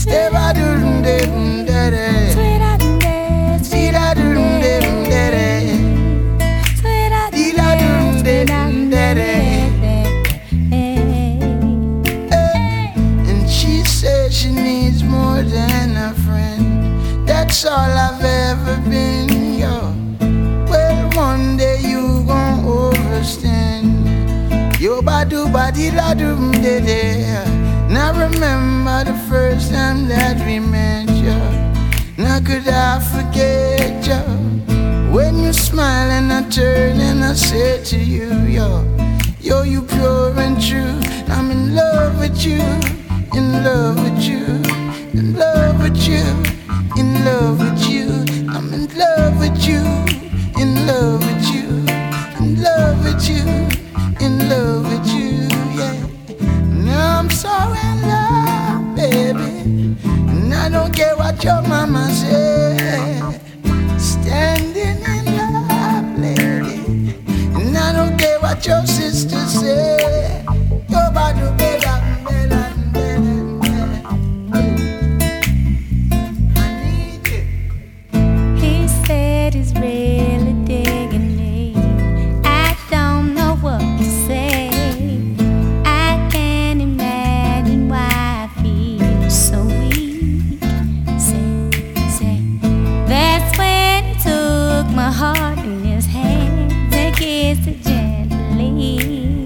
Stay ba do de de. Sweet I do de. See da do de de. Sweet I Di da do de de. And she said she needs more than a friend. That's all I've ever been, yo. Well, one day you gon' overstand. Yo, ba-do, ba-di-da-do, de-de. Now remember the first time that we met, yo. Now could I forget, yo? When you smile and I turn and I say to you, yo, yo, you pure and true. I'm in love with you, in love with you, in love with you, in love with you. I'm in love with you, in love with you, in love with you, in love with you, yeah. Now I'm so in love, baby, and I don't care what your mama say. Standing in love, lady, and I don't care what your sister say. Yo, badu, beda, beda, beda, I need you. He said he's really digging me. I don't know what to say. I can't imagine why I feel so weak. Say, that's when he took my heart in his hands and kissed it gently.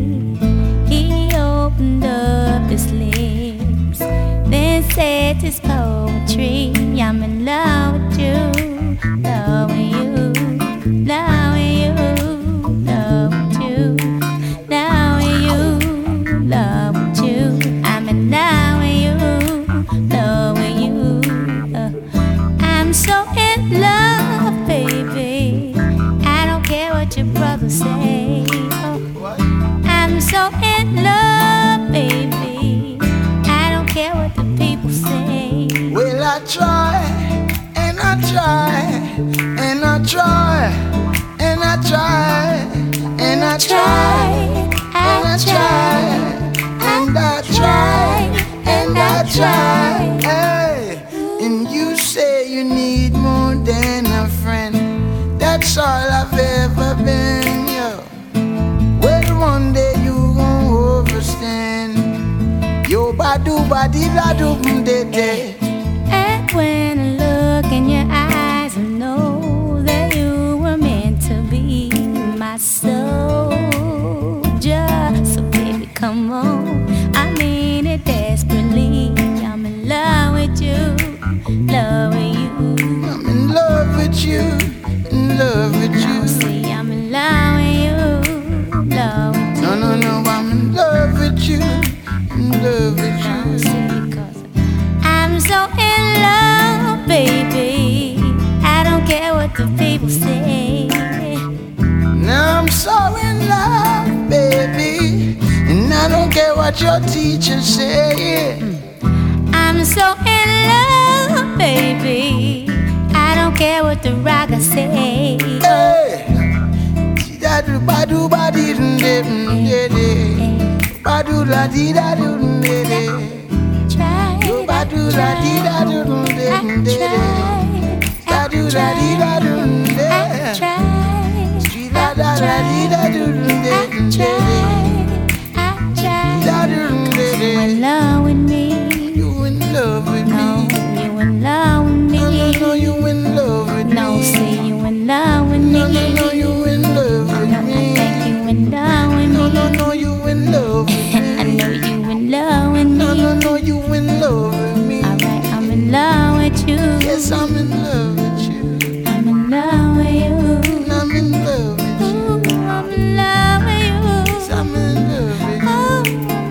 He opened up his lips, then said this poetry. I'm in love with you, loving you, loving you, love with you, loving you, love with you. I'm in love with you, loving you. I'm so in love, baby. I don't care what your brothers say. I'm so in love, baby. I don't care what the people say. Well, I try, and I try, and I try, and I try, and I try, and I try, and I try, and I try. Hey, and you say you need more than a friend. That's all I've ever been, yo. Well, one day you gon' overstand. Yo, ba-do, ba-di-da-do, de-de. And when I look in your eyes, I know that you were meant to be my soldier. So baby, come on, I mean it desperately. I'm in love with you, loving you. I'm in love with you, in love with Now you. see, I'm in love with you, love with you. No, no, no, I'm in love with you, in love with Now you. see, 'cause I'm so in love, baby. I don't care what the people say. Now I'm so in love, baby, and I don't care what your teachers say. I'm so in love, baby. I don't care what the rockers say. Hey, da do ba do ba di de de de, ba do la di da do de de, Try yo it, ba do la di da do de de de, da do la di da do de, street la da la di da do de de, da do de You in de. love with me? You in love with No, me? you in love with me? No, no, no, you in love with me? No, say you in love with me? No, no, no, you in love with No, I me? think you in love with me. No, no, no, you in love with me? I know you in love with No, no, me. no, you in love with me? Alright, I'm in love with you. Yes, I'm in love with you. I'm in love with you. I'm in love with you. Ooh, I'm in love with you. Yes, I'm in love with you. Oh,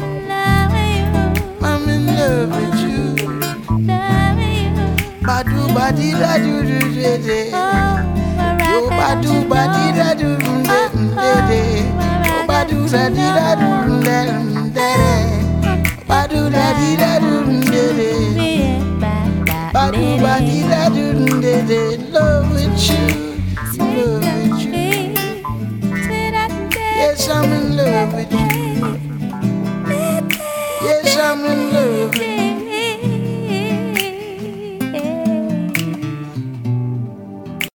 I'm in love with you. I'm in love with you. Love you. Badu badi da do do de de. Yo Oh, badu badi da do do de de. Yo badu da di da do de de. Badu da di da do de de. Badu badi da do de de. Love with you, love with you. Yes, I'm in love with you.